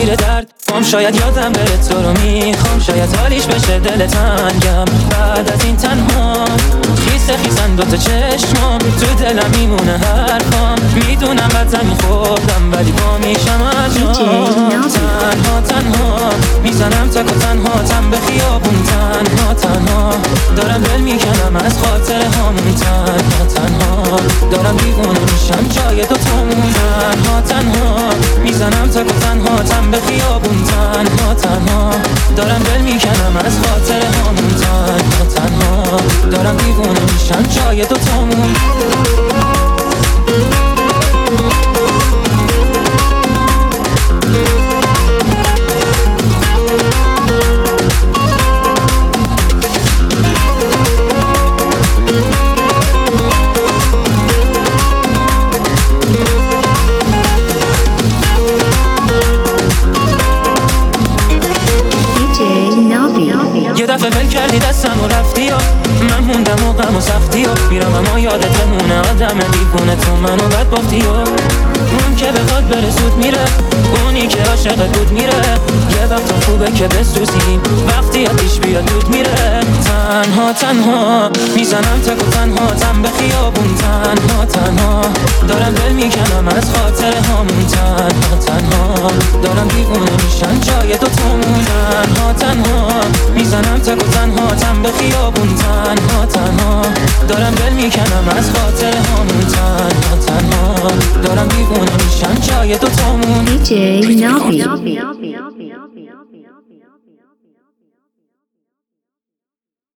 زیر درد بام، شاید یادم بره تو رو میخوام، شاید حالیش بشه دل تنگم. بعد از این تنها خیسن دوتا چشمام، تو دلم میمونه حرفام. میدونم بد زمین خوردم ولی با میشم از تنها میزنم تک و تن به خیابون. تنها دارم دل میکنم از خاطر هامون. تنها دارم دیوونه میشم جای دوتامون. تنها میزنم تک و تن به خیابون. تنها دارم دل میکنم از خاطر هامون. تنها دارم دیوونه میشم جای دوتامون. یه دفعه ول کردی دستم و رفتی و من موندم و غم و سختی و میرم اما یادت بمونه آدم دیوونه تو منو بد بافتی و اون که بخواد بره زود میره، اونی که عاشقت بود میره. یه وقت خوبه که بسوزیم وقتی یادش بیاد دود میره. تنها میزنم تک و تن به خیابون. تنها دارم دل میکنم از خاطر هامون. تنها دارم دیوونه میشن جای دوتامون. تنها میزنم تک و تن به خیابون. تنها دارم دل میکنم از خاطر هامون. تنها دارم دیوونه میشن جای دوتامون. DJ Navi.